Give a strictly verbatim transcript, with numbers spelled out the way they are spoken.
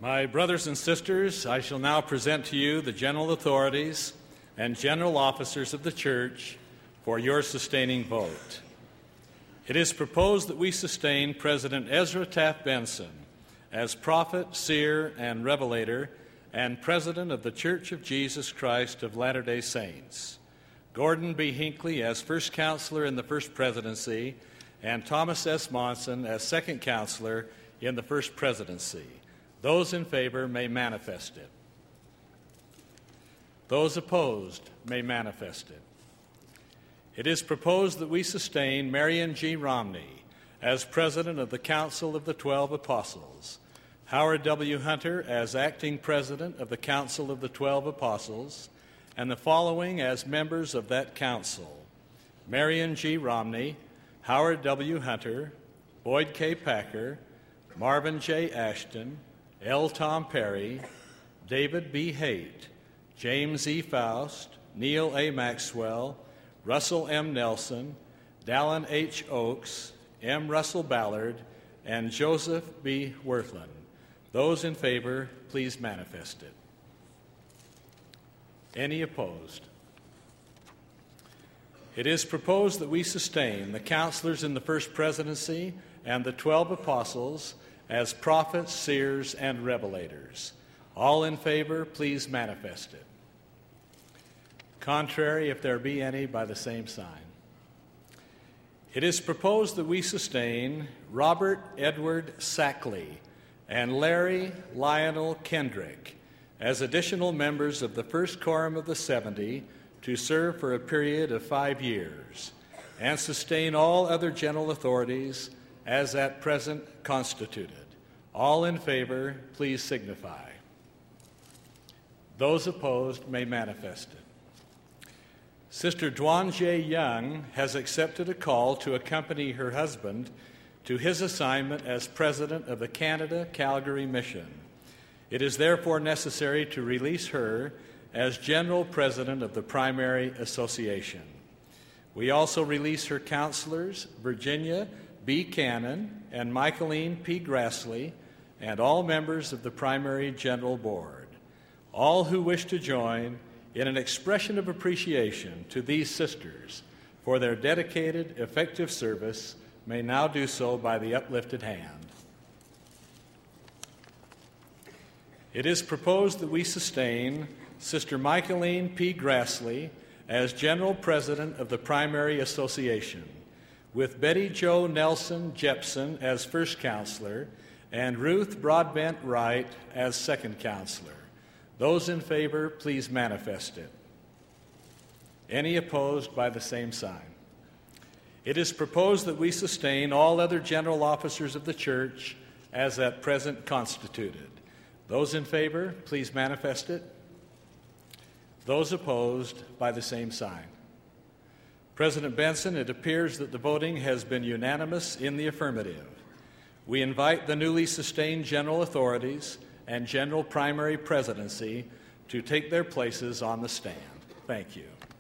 My brothers and sisters, I shall now present to you the general authorities and general officers of the church for your sustaining vote. It is proposed that we sustain President Ezra Taft Benson as prophet, seer, and revelator, and president of the Church of Jesus Christ of Latter-day Saints, Gordon B. Hinckley as first counselor in the first presidency, and Thomas S. Monson as second counselor in the first presidency. Those in favor may manifest it. Those opposed may manifest it. It is proposed that we sustain Marion G. Romney as president of the Council of the Twelve Apostles, Howard W. Hunter as acting president of the Council of the Twelve Apostles, and the following as members of that council: Marion G. Romney, Howard W. Hunter, Boyd K. Packer, Marvin J. Ashton, L. Tom Perry, David B. Haight, James E. Faust, Neil A. Maxwell, Russell M. Nelson, Dallin H. Oaks, M. Russell Ballard, and Joseph B. Wirthlin. Those in favor, please manifest it. Any opposed? It is proposed that we sustain the counselors in the first presidency and the twelve apostles as prophets, seers, and revelators. All in favor, please manifest it. Contrary, if there be any, by the same sign. It is proposed that we sustain Robert Edward Sackley and Larry Lionel Kendrick as additional members of the First Quorum of the seventy to serve for a period of five years, and sustain all other general authorities as at present constituted. All in favor, please signify. Those opposed may manifest it. Sister Dwan J. Young has accepted a call to accompany her husband to his assignment as president of the Canada Calgary Mission. It is therefore necessary to release her as general president of the primary association. We also release her counselors, Virginia B. Cannon and Michaeline P. Grassley, and all members of the primary general board. All who wish to join in an expression of appreciation to these sisters for their dedicated, effective service may now do so by the uplifted hand. It is proposed that we sustain Sister Michaeline P. Grassley as General President of the Primary Association, with Betty Jo Nelson Jepson as First Counselor and Ruth Broadbent Wright as Second Counselor. Those in favor, please manifest it. Any opposed, by the same sign. It is proposed that we sustain all other general officers of the church as at present constituted. Those in favor, please manifest it. Those opposed, by the same sign. President Benson, it appears that the voting has been unanimous in the affirmative. We invite the newly sustained general authorities and general primary presidency to take their places on the stand. Thank you.